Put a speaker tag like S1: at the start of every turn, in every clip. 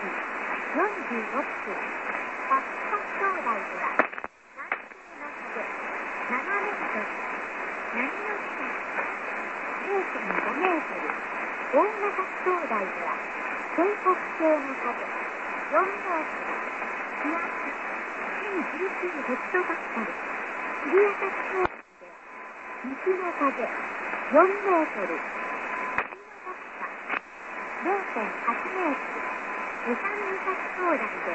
S1: 46分、八角灯台では、南西の風、7メートル、波の高さ、0.5 メートル、大型灯台では、西北西の風、4メートル、気圧、1019ヘクトパスカル、釣り朝灯台では、西の風、4メートル、0.8 メートル、宇佐美岬灯台で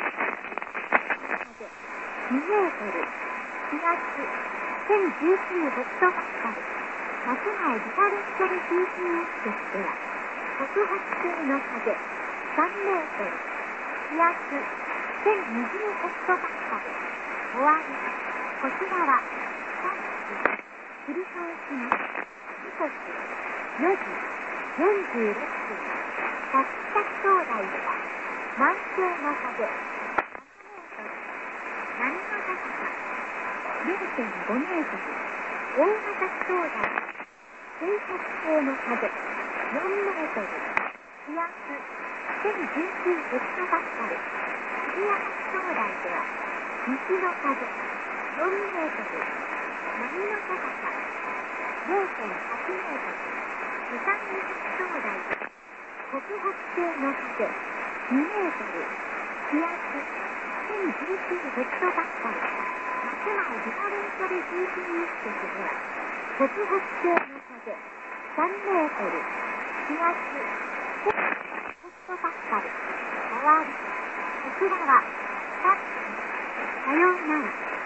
S1: 風2メートル、気圧1019ヘクトパスカル、松前ディファレンシャル GPS では、北北西の風3メートル、気圧1020ヘクトパスカル、終わり、こちらは3時、繰り返します。時刻4時46分、八角灯台では、南西の風7メートル、波の高さ 0.5 メートル、大型灯台、西北西の風4メートル、気圧1019ヘクトパスカル、釣り朝灯台では、西の風4メートル、波の高さ 0.8 メートル、宇佐美岬灯台では、北北西の風2メートル、気圧1019ヘクトパスカル、松前ディファレンシャル GPS では、北北西の風3メートル、気圧10ヘクトパスカル、終わり。こちらは、さようなら。